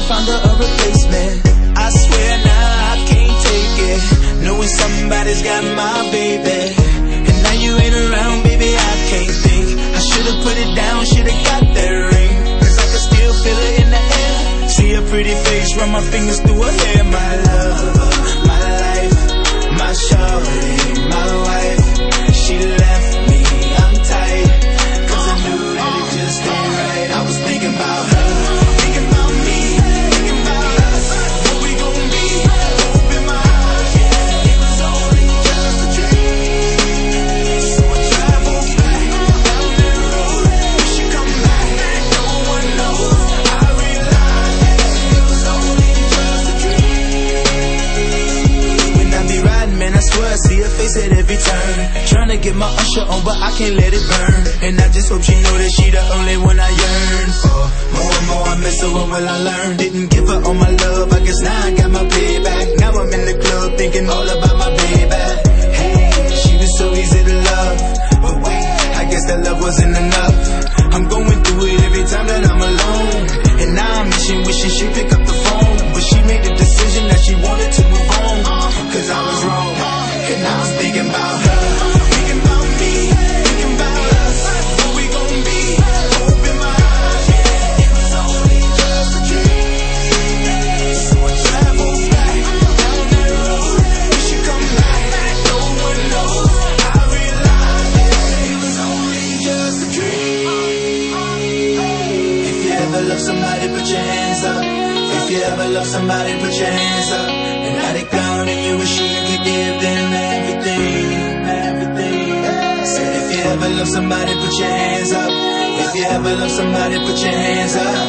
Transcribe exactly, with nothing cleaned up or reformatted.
found her a replacement. I swear now I can't take it, knowing somebody's got my baby. And now you ain't around, baby, I can't think. I should've put it down, should've got that ring, cause I can still feel it in the air. See her pretty face, run my fingers through her hair. My love, my life, my shorty, my wife. She left me, I'm tight, cause I knew that it just ain't right. I was thinking about her, thinking about me, thinking about us, what we gon' be. Open my eyes, yeah, it was only just a dream. So I traveled back down that road, wish you come back, no one knows. I realized that it was only just a dream. When I be riding, man, I swear I see her face at every turn. Tryna get my usher on, but I can't let it burn. And I just hope she know that she the only one I yearn for. More and more I miss her, what will I learn? Didn't give her all my love, I guess now I got my payback. Now I'm in the club thinking all about my baby. Hey, she was so easy to love, but wait, I guess that love wasn't enough. I'm going through it every time that I'm alone, and now I'm wishing, wishing she'd pick up the phone. But she made the decision that she wanted to move on, cause I was wrong, and I was thinking about her. Love somebody, put your hands up. If you ever love somebody, put your hands up. And now they gone and you wish you could give them everything, everything. Said if you ever love somebody, put your hands up. If you ever love somebody, put your hands up.